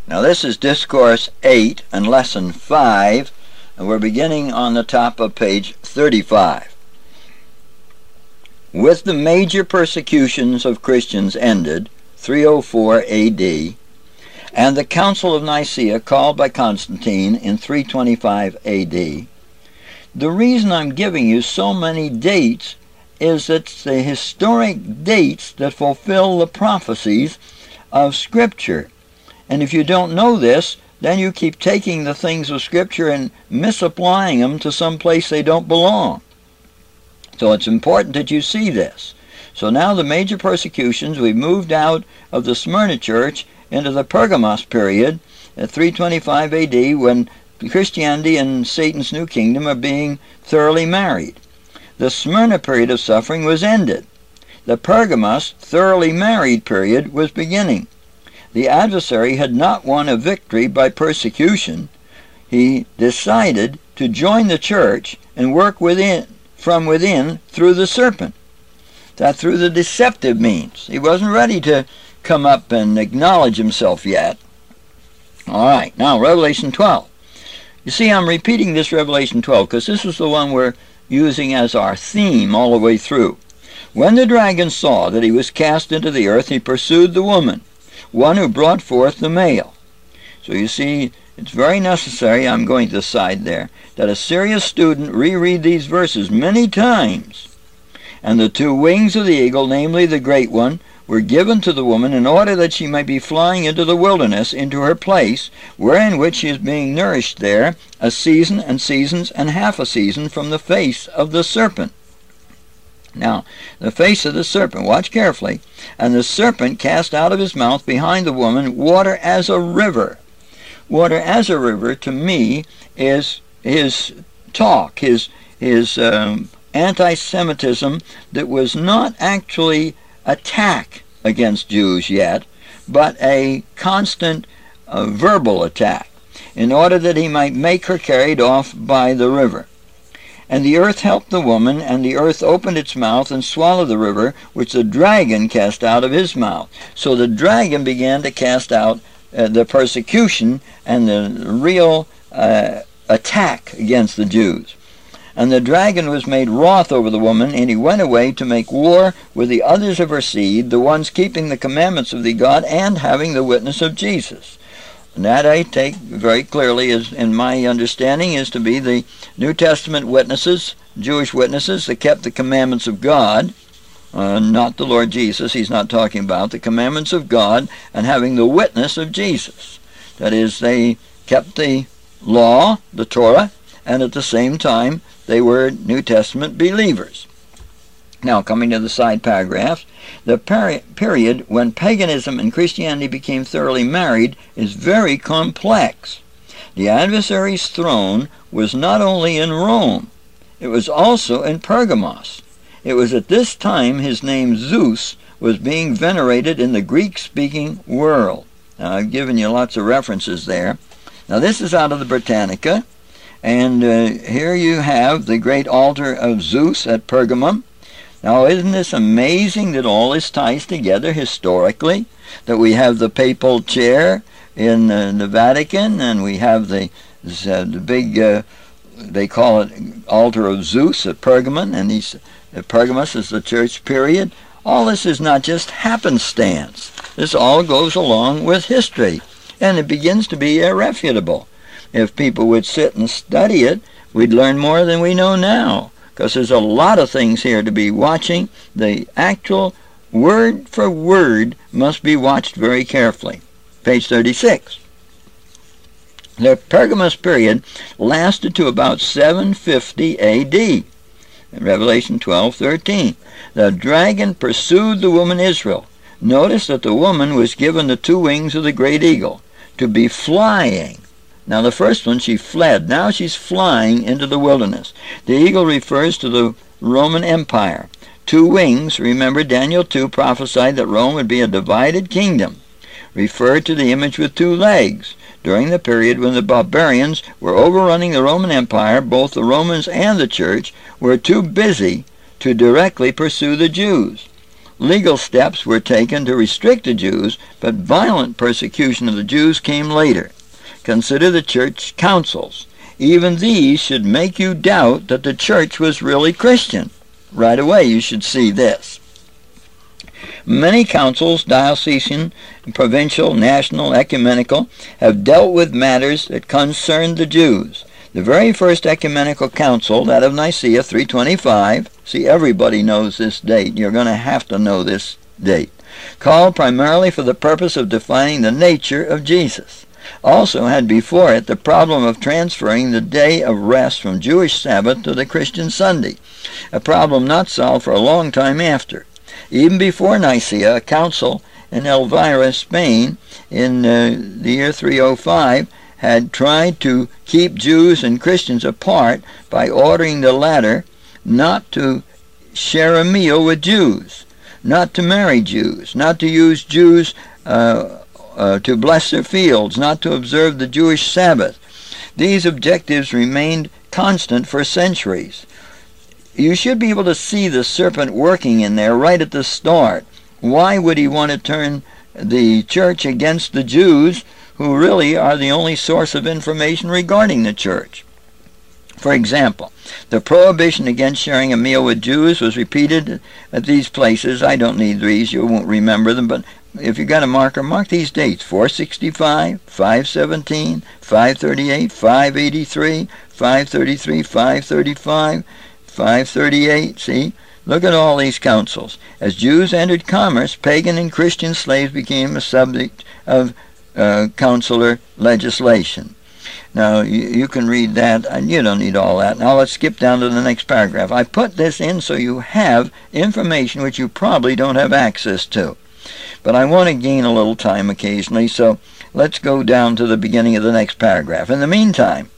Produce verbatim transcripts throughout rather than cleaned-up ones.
Now this is Discourse eight and Lesson five, and we're beginning on the top of page thirty-five. With the major persecutions of Christians ended, three oh four A D, and the Council of Nicaea called by Constantine in three twenty-five A D, the reason I'm giving you so many dates is that it's the historic dates that fulfill the prophecies of Scripture. And if you don't know this, then you keep taking the things of Scripture and misapplying them to some place they don't belong. So it's important that you see this. So now the major persecutions, we've moved out of the Smyrna church into the Pergamos period at three twenty-five A D, when Christianity and Satan's new kingdom are being thoroughly married. The Smyrna period of suffering was ended. The Pergamos thoroughly married period was beginning. The adversary had not won a victory by persecution. He decided to join the church and work within, from within through the serpent. That through the deceptive means. He wasn't ready to come up and acknowledge himself yet. All right, now Revelation twelve. You see, I'm repeating this Revelation twelve because this is the one we're using as our theme all the way through. When the dragon saw that he was cast into the earth, he pursued the woman, one who brought forth the male. So you see, it's very necessary, I'm going to decide there, that a serious student reread these verses many times. And the two wings of the eagle, namely the great one, were given to the woman in order that she might be flying into the wilderness, into her place, wherein which she is being nourished there a season and seasons and half a season from the face of the serpent. Now, the face of the serpent, watch carefully, and the serpent cast out of his mouth behind the woman water as a river. Water as a river, to me, is his talk, his, his um, anti-Semitism that was not actually attack against Jews yet, but a constant uh, verbal attack, in order that he might make her carried off by the river. And the earth helped the woman, and the earth opened its mouth and swallowed the river, which the dragon cast out of his mouth. So the dragon began to cast out uh, the persecution and the real uh, attack against the Jews. And the dragon was made wroth over the woman, and he went away to make war with the others of her seed, the ones keeping the commandments of the God and having the witness of Jesus. And that I take very clearly, as in my understanding, is to be the New Testament witnesses, Jewish witnesses that kept the commandments of God, uh, not the Lord Jesus. He's not talking about the commandments of God and having the witness of Jesus. That is, they kept the law, the Torah, and at the same time they were New Testament believers. Now, coming to the side paragraphs, the peri period when paganism and Christianity became thoroughly married is very complex. The adversary's throne was not only in Rome, it was also in Pergamos. It was at this time his name Zeus was being venerated in the Greek-speaking world. Now, I've given you lots of references there. Now, this is out of the Britannica, and uh, here you have the great altar of Zeus at Pergamum. Now, isn't this amazing that all this ties together historically? That we have the papal chair in uh, the Vatican, and we have the, uh, the big, uh, they call it altar of Zeus at Pergamon, and these, uh, Pergamos is the church period. All this is not just happenstance. This all goes along with history, and it begins to be irrefutable. If people would sit and study it, we'd learn more than we know now. Because there's a lot of things here to be watching. The actual word for word must be watched very carefully. Page thirty-six. The Pergamos period lasted to about seven fifty A D. In Revelation twelve thirteen. The dragon pursued the woman Israel. Notice that the woman was given the two wings of the great eagle to be flying. Now, the first one, she fled. Now she's flying into the wilderness. The eagle refers to the Roman Empire. Two wings, remember Daniel two prophesied that Rome would be a divided kingdom, referred to the image with two legs. During the period when the barbarians were overrunning the Roman Empire, both the Romans and the church were too busy to directly pursue the Jews. legal steps were taken to restrict the Jews, but violent persecution of the Jews came later. Consider the church councils. Even these should make you doubt that the church was really Christian. Right away you should see this. Many councils, diocesan, provincial, national, ecumenical, have dealt with matters that concerned the Jews. The very first ecumenical council, that of Nicaea three twenty-five, see, everybody knows this date. You're going to have to know this date. Called primarily for the purpose of defining the nature of Jesus. Also had before it the problem of transferring the day of rest from Jewish Sabbath to the Christian Sunday, a problem not solved for a long time after. Even before Nicaea, a council in Elvira, Spain, in uh, the year three oh five, had tried to keep Jews and Christians apart by ordering the latter not to share a meal with Jews, not to marry Jews, not to use Jews uh, uh, to bless their fields, not to observe the Jewish Sabbath. These objectives remained constant for centuries. You should be able to see the serpent working in there right at the start. Why would he want to turn the church against the Jews, who really are the only source of information regarding the church? For example, the prohibition against sharing a meal with Jews was repeated at these places. I don't need these, you won't remember them, but if you got a marker, mark these dates: four sixty-five, five seventeen, five thirty-eight, five eighty-three, five thirty-three, five thirty-five, five thirty-eight, see? Look at all these councils. As Jews entered commerce, pagan and Christian slaves became a subject of uh, consular legislation. Now, you, you can read that, and you don't need all that. Now, let's skip down to the next paragraph. I put this in so you have information which you probably don't have access to. But I want to gain a little time occasionally, so let's go down to the beginning of the next paragraph. In the meantime,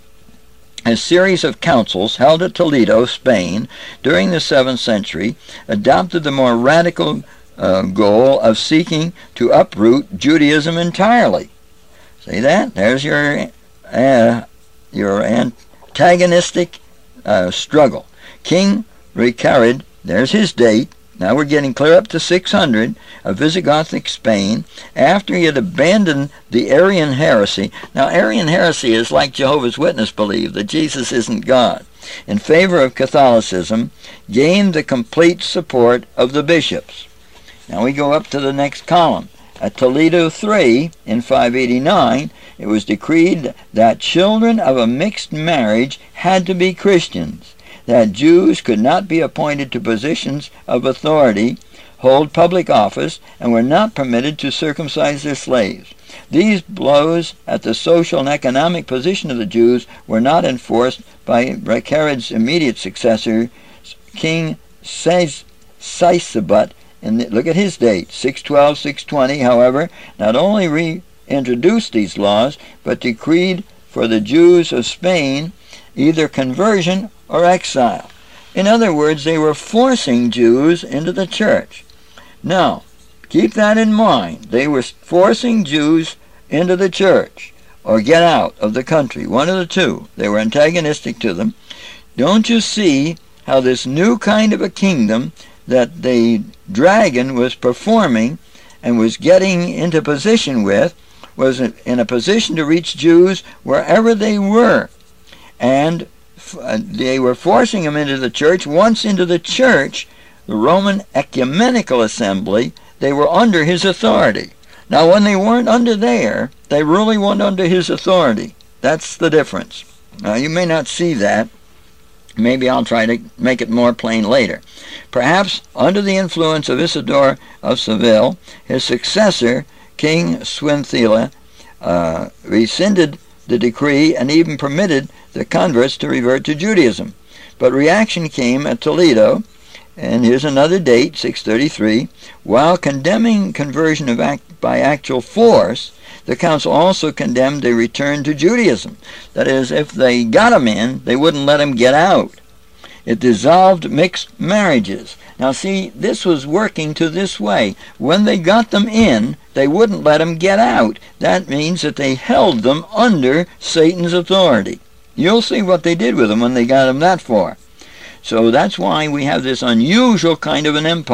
a series of councils held at Toledo, Spain, during the seventh century, adopted the more radical uh, goal of seeking to uproot Judaism entirely. See that? There's your uh, your antagonistic uh, struggle. King Recared, there's his date. Now we're getting clear up to six hundred of Visigothic Spain, after he had abandoned the Arian heresy. Now, Arian heresy is like Jehovah's Witnesses believe, that Jesus isn't God. In favor of Catholicism, gained the complete support of the bishops. Now we go up to the next column. At Toledo three, in five eighty-nine, it was decreed that children of a mixed marriage had to be Christians, that Jews could not be appointed to positions of authority, hold public office, and were not permitted to circumcise their slaves. These blows at the social and economic position of the Jews were not enforced by Recared's immediate successor, King Sisebut. And look at his date, six twelve, six twenty, however, not only reintroduced these laws, but decreed for the Jews of Spain either conversion or exile. In other words, they were forcing Jews into the church. Now, keep that in mind. They were forcing Jews into the church, or get out of the country, one of the two. They were antagonistic to them. Don't you see how this new kind of a kingdom that the dragon was performing and was getting into position with was in a position to reach Jews wherever they were. And they were forcing them into the church. Once into the church, the Roman Ecumenical Assembly, they were under his authority. Now, when they weren't under there, they really weren't under his authority. That's the difference. Now, you may not see that. Maybe I'll try to make it more plain later. Perhaps under the influence of Isidore of Seville, his successor, King Swinthila, uh, rescinded the decree and even permitted the converts to revert to Judaism. But reaction came at Toledo, and here's another date, six thirty-three. While condemning conversion of act by actual force, the council also condemned a return to Judaism. That is, if they got them in, they wouldn't let them get out. It dissolved mixed marriages. Now see, this was working to this way. When they got them in, they wouldn't let them get out. That means that they held them under Satan's authority. You'll see what they did with them when they got them that far. So that's why we have this unusual kind of an empire.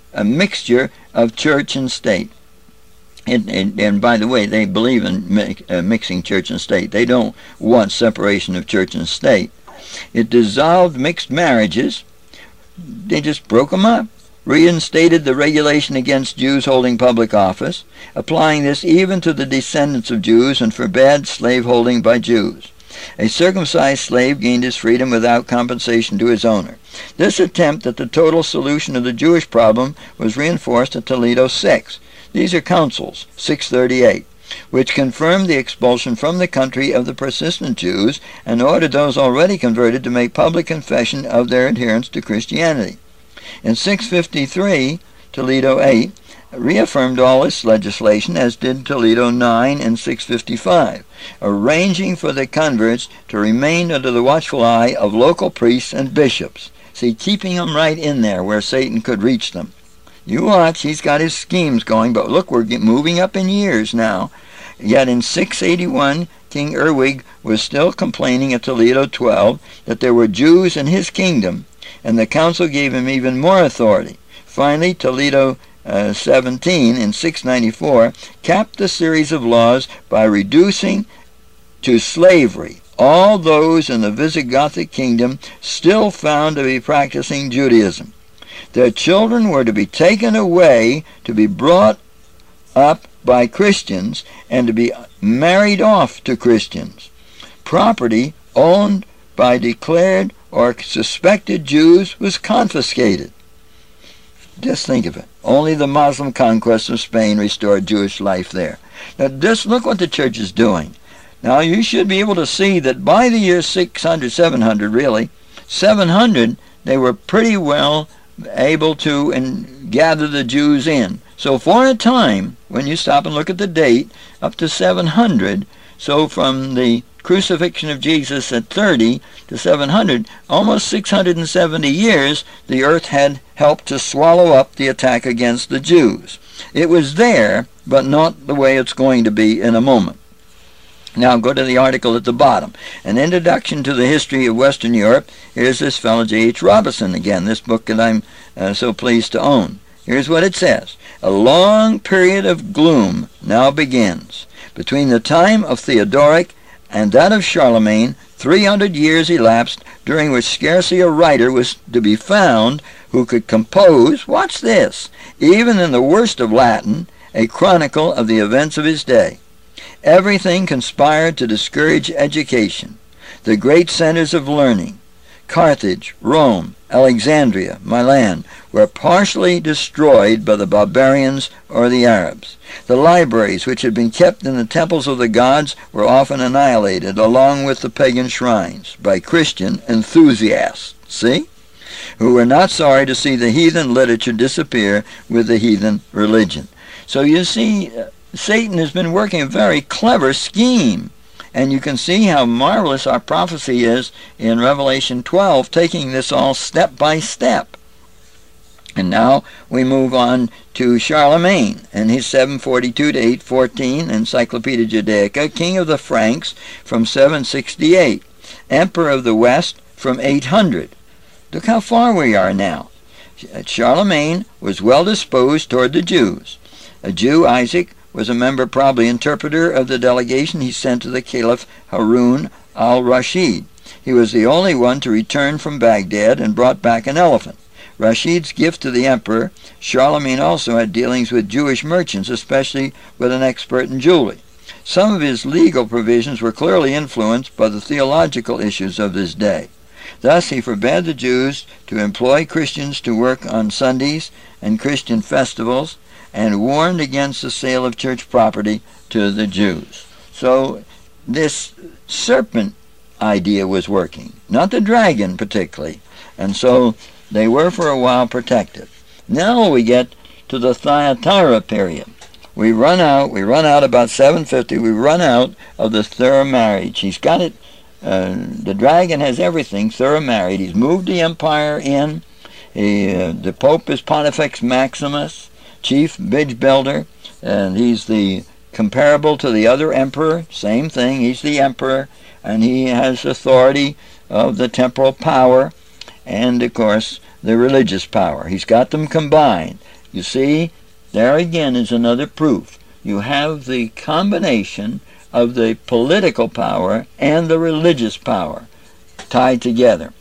a mixture of church and state. And, and, and by the way, they believe in mi uh, mixing church and state. They don't want separation of church and state. It dissolved mixed marriages. They just broke them up. Reinstated the regulation against Jews holding public office, applying this even to the descendants of Jews, and forbade slaveholding by Jews. A circumcised slave gained his freedom without compensation to his owner. This attempt at the total solution of the Jewish problem was reinforced at Toledo six. These are councils, six thirty-eight, which confirmed the expulsion from the country of the persistent Jews and ordered those already converted to make public confession of their adherence to Christianity. In six fifty-three, Toledo eight reaffirmed all this legislation, as did Toledo nine and six fifty-five, arranging for the converts to remain under the watchful eye of local priests and bishops. See, keeping them right in there where Satan could reach them. You watch, he's got his schemes going, but look, we're get moving up in years now. Yet in six eighty-one, King Erwig was still complaining at Toledo twelve that there were Jews in his kingdom, and the council gave him even more authority. Finally, Toledo uh, seventeen in six ninety-four capped the series of laws by reducing to slavery all those in the Visigothic kingdom still found to be practicing Judaism. Their children were to be taken away to be brought up by Christians and to be married off to Christians. Property owned by declared or suspected Jews was confiscated. Just think of it. Only the Muslim conquest of Spain restored Jewish life there. Now just look what the church is doing. Now you should be able to see that by the year six hundred, seven hundred really, seven hundred, they were pretty well able to and gather the Jews in. So for a time, when you stop and look at the date, up to seven hundred, so from the crucifixion of Jesus at thirty to seven hundred, almost six hundred seventy years, the earth had helped to swallow up the attack against the Jews. It was there, but not the way it's going to be in a moment. Now go to the article at the bottom. An introduction to the history of Western Europe. Here's this fellow J H Robinson again, this book that I'm uh, so pleased to own. Here's what it says. A long period of gloom now begins. Between the time of Theodoric and that of Charlemagne, three hundred years elapsed, during which scarcely a writer was to be found who could compose, watch this, even in the worst of Latin, a chronicle of the events of his day. Everything conspired to discourage education. The great centers of learning, Carthage, Rome, Alexandria, Milan, were partially destroyed by the barbarians or the Arabs. The libraries which had been kept in the temples of the gods were often annihilated, along with the pagan shrines, by Christian enthusiasts, see, who were not sorry to see the heathen literature disappear with the heathen religion. So you see, uh, Satan has been working a very clever scheme. And you can see how marvelous our prophecy is in Revelation twelve, taking this all step by step. And now we move on to Charlemagne and his seven forty-two to eight fourteen, Encyclopedia Judaica, king of the Franks from seven sixty-eight, emperor of the West from eight hundred. Look how far we are now. Charlemagne was well disposed toward the Jews. A Jew, Isaac, was a member, probably interpreter, of the delegation he sent to the Caliph Harun al-Rashid. He was the only one to return from Baghdad and brought back an elephant. Rashid's gift to the emperor. Charlemagne also had dealings with Jewish merchants, especially with an expert in jewelry. Some of his legal provisions were clearly influenced by the theological issues of his day. Thus he forbade the Jews to employ Christians to work on Sundays and Christian festivals, and warned against the sale of church property to the Jews. So this serpent idea was working, not the dragon particularly, and so they were for a while protected. Now we get to the Thyatira period. We run out, we run out about seven fifty, we run out of the thorough marriage. He's got it, uh, the dragon has everything, thorough married. He's moved the empire in. He, uh, the Pope is Pontifex Maximus, chief bridge builder, and he's the comparable to the other emperor, same thing, he's the emperor, and he has authority of the temporal power and, of course, the religious power. He's got them combined. You see, there again is another proof. You have the combination of the political power and the religious power tied together.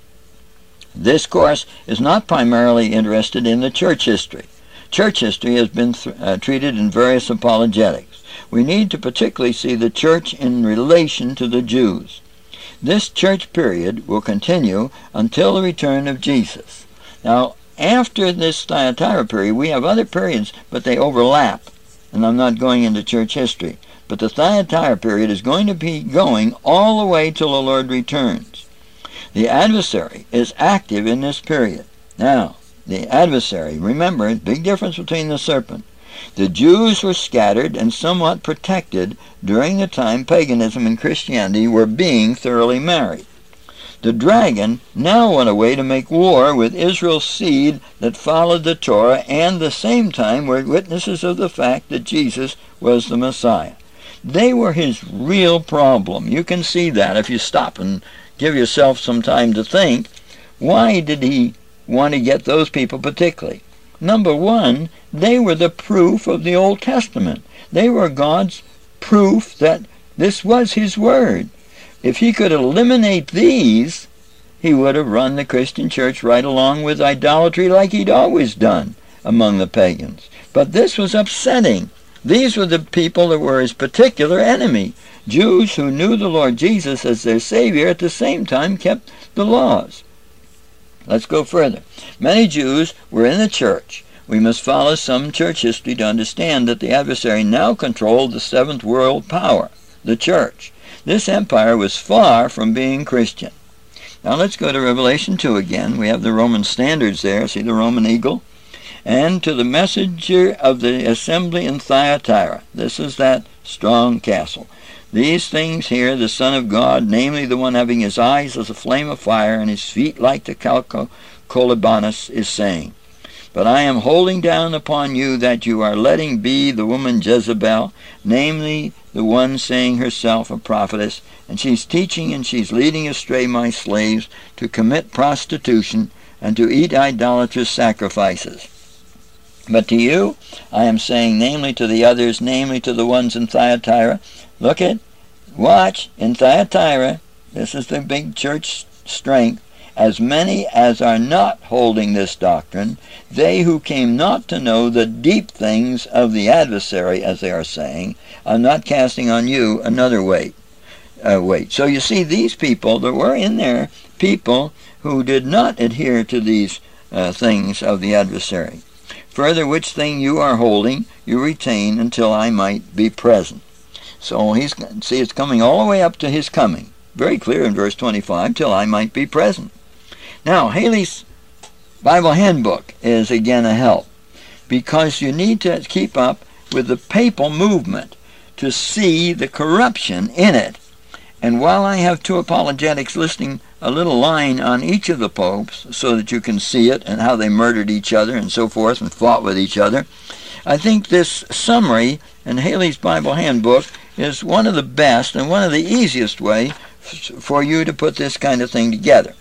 This course is not primarily interested in the church history. Church history has been th uh, treated in various apologetics. We need to particularly see the church in relation to the Jews. This church period will continue until the return of Jesus. Now, after this Thyatira period, we have other periods, but they overlap. And I'm not going into church history. But the Thyatira period is going to be going all the way till the Lord returns. The adversary is active in this period. Now, the adversary, remember, big difference between the serpent. The Jews were scattered and somewhat protected during the time paganism and Christianity were being thoroughly married. The dragon now went away to make war with Israel's seed that followed the Torah and at the same time were witnesses of the fact that Jesus was the Messiah. They were his real problem. You can see that if you stop and give yourself some time to think. Why did he want to get those people particularly? Number one, they were the proof of the Old Testament. They were God's proof that this was his word. If he could eliminate these, he would have run the Christian church right along with idolatry like he'd always done among the pagans. But this was upsetting. These were the people that were his particular enemy. Jews who knew the Lord Jesus as their Savior at the same time kept the laws. Let's go further. Many Jews were in the church. We must follow some church history to understand that the adversary now controlled the seventh world power, the church. This empire was far from being Christian. Now let's go to Revelation two again. We have the Roman standards there. See the Roman eagle? And to the messenger of the assembly in Thyatira. This is that strong castle. These things here, the Son of God, namely the one having his eyes as a flame of fire and his feet like the Calcolibanus, is saying, But I am holding down upon you that you are letting be the woman Jezebel, namely the one saying herself a prophetess, and she's teaching and she's leading astray my slaves to commit prostitution and to eat idolatrous sacrifices. But to you, I am saying, namely to the others, namely to the ones in Thyatira, look at, watch, in Thyatira, this is the big church strength, as many as are not holding this doctrine, they who came not to know the deep things of the adversary, as they are saying, are not casting on you another weight. Uh, weight. So you see, these people, there were in there people who did not adhere to these uh, things of the adversary. Further, which thing you are holding, you retain until I might be present. So he's, see, it's coming all the way up to his coming. Very clear in verse twenty-five, till I might be present. Now, Haley's Bible Handbook is again a help, because you need to keep up with the papal movement to see the corruption in it. And while I have two apologetics listing a little line on each of the popes so that you can see it and how they murdered each other and so forth and fought with each other, I think this summary in Haley's Bible Handbook is one of the best and one of the easiest way for you to put this kind of thing together.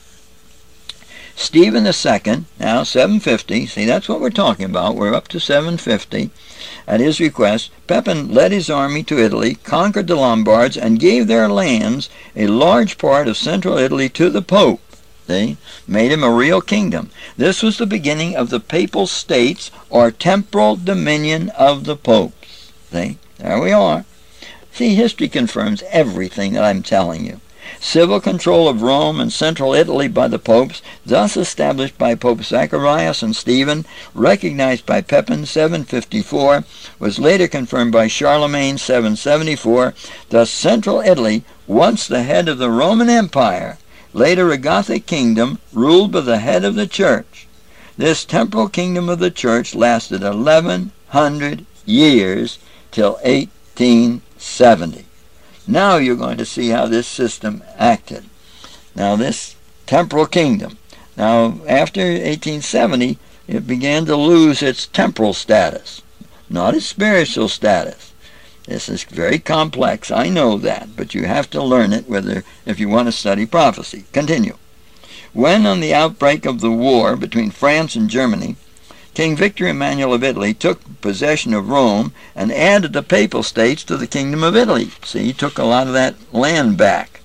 Stephen the Second, now seven fifty, see, that's what we're talking about. We're up to seven fifty. At his request, Pepin led his army to Italy, conquered the Lombards, and gave their lands, a large part of central Italy, to the Pope. They made him a real kingdom. This was the beginning of the papal states, or temporal dominion of the popes. See, there we are. See, history confirms everything that I'm telling you. Civil control of Rome and central Italy by the popes, thus established by Pope Zacharias and Stephen, recognized by Pepin seven fifty-four, was later confirmed by Charlemagne seven seventy-four. Thus central Italy, once the head of the Roman Empire, later a Gothic kingdom, ruled by the head of the church. This temporal kingdom of the church lasted eleven hundred years till eighteen seventy. Now you're going to see how this system acted. Now this temporal kingdom. Now after eighteen seventy, it began to lose its temporal status, not its spiritual status. This is very complex, I know that, but you have to learn it whether if you want to study prophecy. Continue. When on the outbreak of the war between France and Germany, King Victor Emmanuel of Italy took possession of Rome and added the Papal States to the Kingdom of Italy. See, he took a lot of that land back.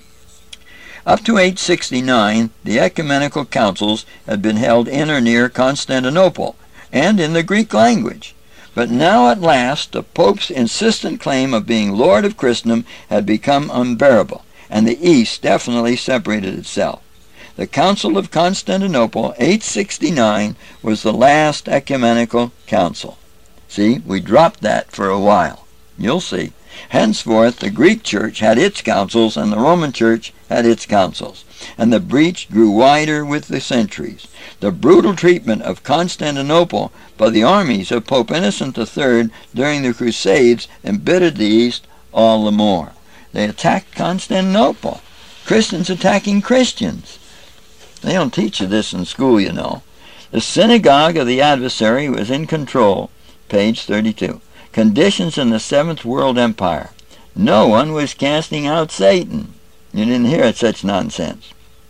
Up to eight sixty-nine, the ecumenical councils had been held in or near Constantinople, and in the Greek language. But now at last the Pope's insistent claim of being Lord of Christendom had become unbearable, and the East definitely separated itself. The Council of Constantinople, eight sixty-nine, was the last ecumenical council. See, we dropped that for a while. You'll see. Henceforth, the Greek Church had its councils, and the Roman Church had its councils, and the breach grew wider with the centuries. The brutal treatment of Constantinople by the armies of Pope Innocent the Third during the Crusades embittered the East all the more. They attacked Constantinople. Christians attacking Christians. They don't teach you this in school, you know. The synagogue of the adversary was in control. Page thirty-two. Conditions in the Seventh World Empire. No one was casting out Satan. You didn't hear such nonsense.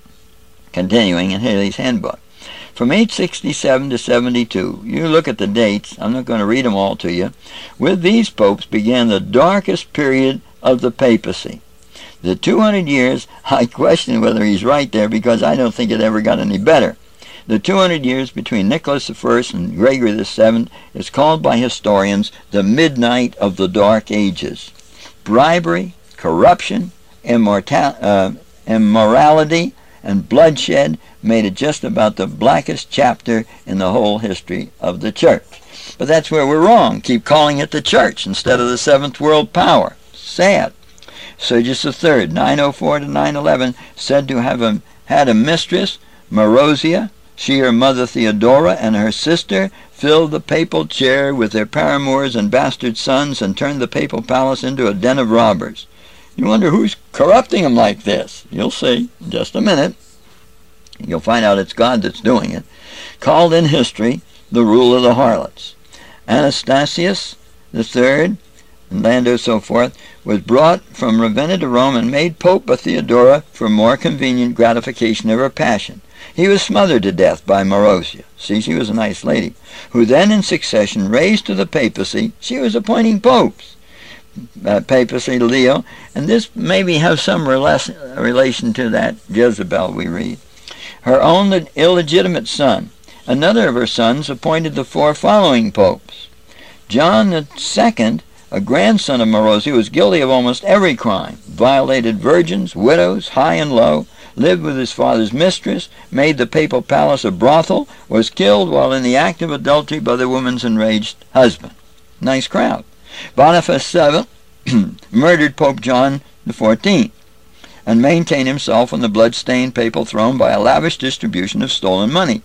Continuing in Haley's Handbook. From eight sixty-seven to seventy-two, you look at the dates, I'm not going to read them all to you. With these popes began the darkest period of the papacy. The two hundred years, I question whether he's right there because I don't think it ever got any better. The two hundred years between Nicholas the First and Gregory the Seventh is called by historians the midnight of the Dark Ages. Bribery, corruption, immortal, uh, immorality, and bloodshed made it just about the blackest chapter in the whole history of the Church. But that's where we're wrong. Keep calling it the Church instead of the Seventh World Power. Sad. Sergius the Third, nine oh four to nine eleven, said to have a, had a mistress, Marozia. She, her mother Theodora, and her sister filled the papal chair with their paramours and bastard sons and turned the papal palace into a den of robbers. You wonder who's corrupting them like this. You'll see in just a minute. You'll find out it's God that's doing it. Called in history the rule of the harlots. Anastasius the Third, and Lando so forth, was brought from Ravenna to Rome and made Pope by Theodora for more convenient gratification of her passion. He was smothered to death by Marozia. See, she was a nice lady, who then in succession raised to the papacy. She was appointing popes. Uh, papacy, Leo, and this maybe has some rela relation to that Jezebel we read. Her own illegitimate son. Another of her sons appointed the four following popes. John the Second, a grandson of Marozia, was guilty of almost every crime, violated virgins, widows, high and low, lived with his father's mistress, made the papal palace a brothel, was killed while in the act of adultery by the woman's enraged husband. Nice crowd. Boniface the Seventh murdered Pope John the Fourteenth and maintained himself on the blood-stained papal throne by a lavish distribution of stolen money.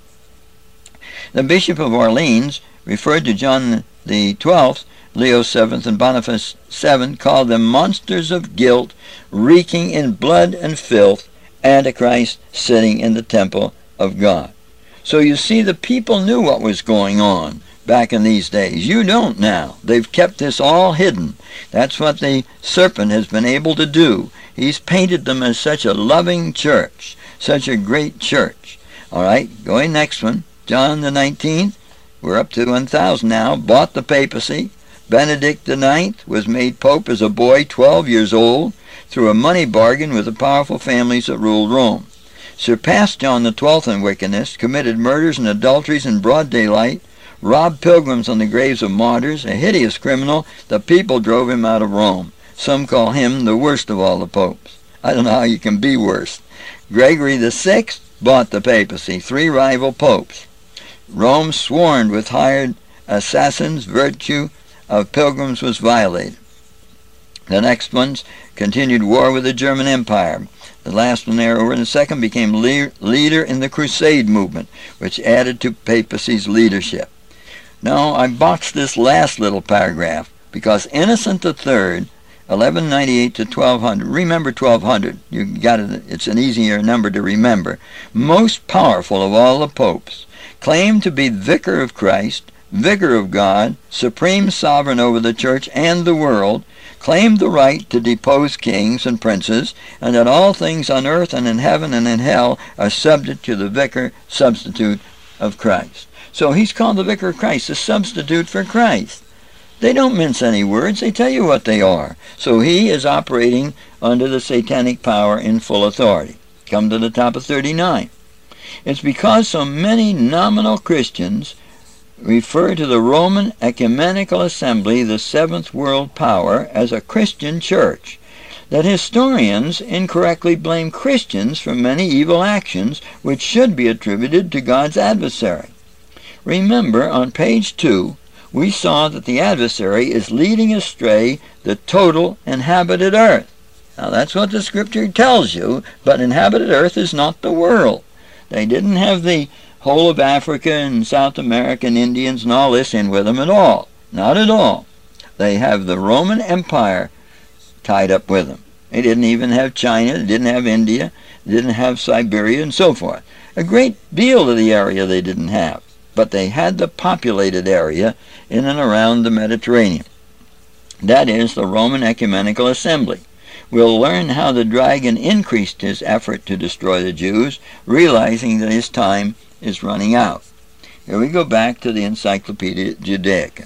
The Bishop of Orleans referred to John the Twelfth, Leo the Seventh, and Boniface the Seventh, called them monsters of guilt, reeking in blood and filth, Antichrist sitting in the temple of God. So you see, the people knew what was going on back in these days. You don't now. They've kept this all hidden. That's what the serpent has been able to do. He's painted them as such a loving church, such a great church. All right, going next one. John the Nineteenth, we're up to one thousand now, bought the papacy. Benedict the Ninth was made pope as a boy, twelve years old, through a money bargain with the powerful families that ruled Rome. Surpassed John the Twelfth in wickedness, committed murders and adulteries in broad daylight, robbed pilgrims on the graves of martyrs, a hideous criminal. The people drove him out of Rome. Some call him the worst of all the popes. I don't know how you can be worse. Gregory the Sixth bought the papacy, three rival popes. Rome swarmed with hired assassins. Virtue of pilgrims was violated. The next ones continued war with the German Empire. The last one there, over in the second, became le leader in the Crusade movement, which added to papacy's leadership. Now, I boxed this last little paragraph because Innocent the Third, eleven ninety-eight to twelve hundred, remember twelve hundred, you got it, it's an easier number to remember, most powerful of all the popes, claimed to be vicar of Christ, vicar of God, supreme sovereign over the church and the world, claimed the right to depose kings and princes, and that all things on earth and in heaven and in hell are subject to the vicar substitute of Christ. So he's called the Vicar of Christ, the substitute for Christ. They don't mince any words. They tell you what they are. So he is operating under the satanic power in full authority. Come to the top of thirty-nine. It's because so many nominal Christians refer to the Roman Ecumenical Assembly, the seventh world power, as a Christian church, that historians incorrectly blame Christians for many evil actions which should be attributed to God's adversary. Remember, on page two, we saw that the adversary is leading astray the total inhabited earth. Now that's what the scripture tells you, but inhabited earth is not the world. They didn't have the whole of Africa and South American Indians and all this in with them at all. Not at all. They have the Roman Empire tied up with them. They didn't even have China, they didn't have India, they didn't have Siberia and so forth. A great deal of the area they didn't have, but they had the populated area in and around the Mediterranean. That is the Roman Ecumenical Assembly. We'll learn how the dragon increased his effort to destroy the Jews, realizing that his time is running out. Here we go back to the Encyclopedia Judaica.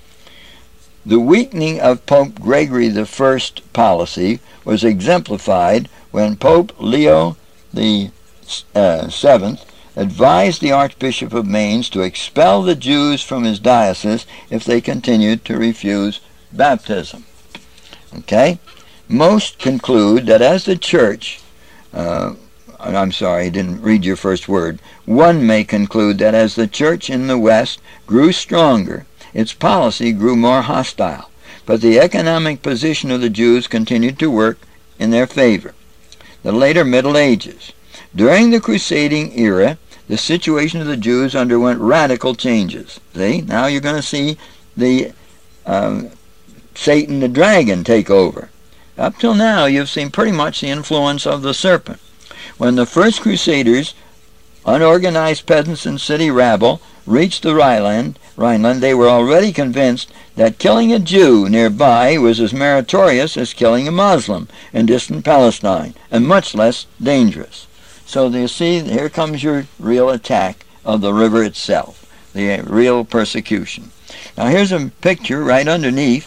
The weakening of Pope Gregory the First's policy was exemplified when Pope Leo the uh, Seventh advised the Archbishop of Mainz to expel the Jews from his diocese if they continued to refuse baptism. Okay? Most conclude that as the church, uh, I'm sorry, I didn't read your first word, one may conclude that as the church in the West grew stronger, its policy grew more hostile, but the economic position of the Jews continued to work in their favor. The later Middle Ages. During the crusading era, the situation of the Jews underwent radical changes. See, now you're going to see the uh, Satan the dragon take over. Up till now, you've seen pretty much the influence of the serpent. When the first Crusaders, unorganized peasants and city rabble, reached the Rhineland, Rhineland, they were already convinced that killing a Jew nearby was as meritorious as killing a Muslim in distant Palestine, and much less dangerous. So you see, here comes your real attack of the river itself, the real persecution. Now here's a picture right underneath.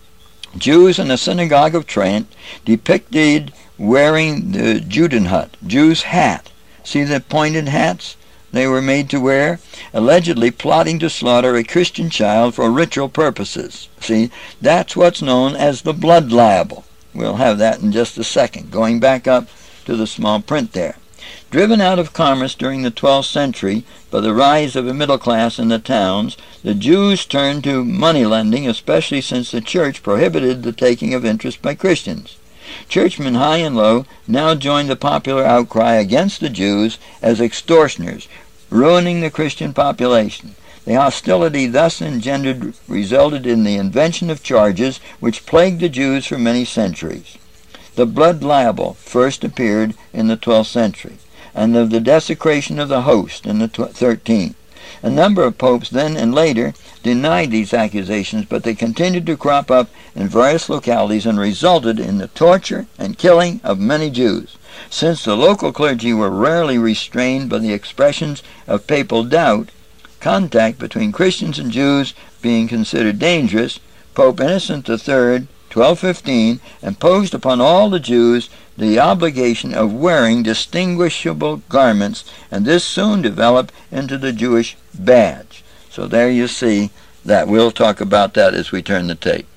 Jews in the synagogue of Trent depicted wearing the Judenhut, Jew's hat. See the pointed hats they were made to wear? Allegedly plotting to slaughter a Christian child for ritual purposes. See, that's what's known as the blood libel. We'll have that in just a second, going back up to the small print there. Driven out of commerce during the twelfth century by the rise of a middle class in the towns, the Jews turned to money lending, especially since the church prohibited the taking of interest by Christians. Churchmen high and low now joined the popular outcry against the Jews as extortioners, ruining the Christian population. The hostility thus engendered resulted in the invention of charges which plagued the Jews for many centuries. The blood libel first appeared in the twelfth century, and of the desecration of the host in the thirteenth. A number of popes then and later denied these accusations, but they continued to crop up in various localities and resulted in the torture and killing of many Jews. Since the local clergy were rarely restrained by the expressions of papal doubt, contact between Christians and Jews being considered dangerous, Pope Innocent the Third, twelve fifteen, imposed upon all the Jews the obligation of wearing distinguishable garments, and this soon developed into the Jewish badge. So there you see that. We'll talk about that as we turn the tape.